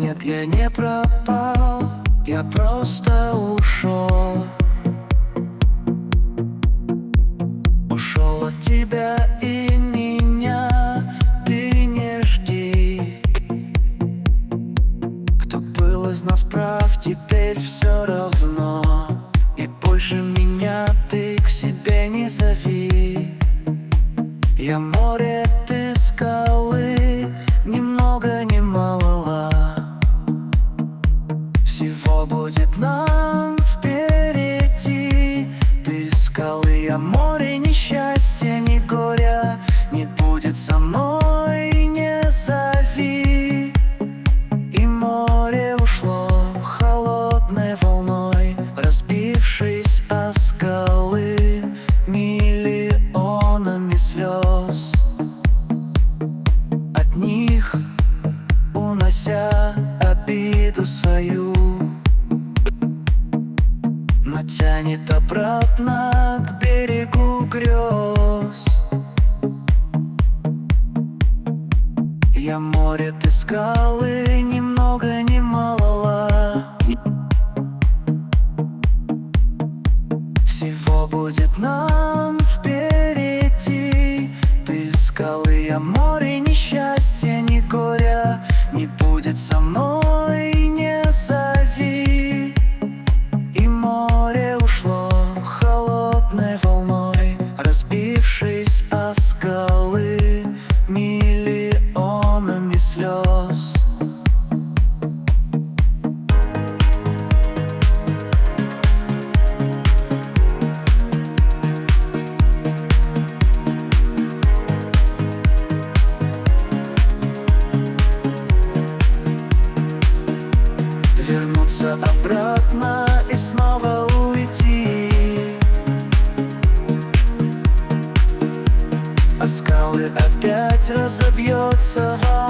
Нет, я не пропал, я просто ушел. Ушел от тебя и меня, ты не жди. Кто был из нас прав, теперь все равно. И больше меня ты к себе не зови. Я море, ты скалы, ни много ни мало. Всего будет нам впереди. Ты скалы, я море, ни счастья, ни горя не будет со мной, не зови. И море ушло холодной волной, разбившись о скалы миллионами слез. От них унося обиду свою, но тянет обратно к берегу грез. Я море, ты скалы, ни много ни мало. Всего будет нам впереди. Ты скалы, я море, ни счастья, ни горя не будет со мной, не зови. И море ушло холодной волной, разбившись о скалы миллионами слез. Вернуться обратно и снова уйти, а скалы опять разобьется волна.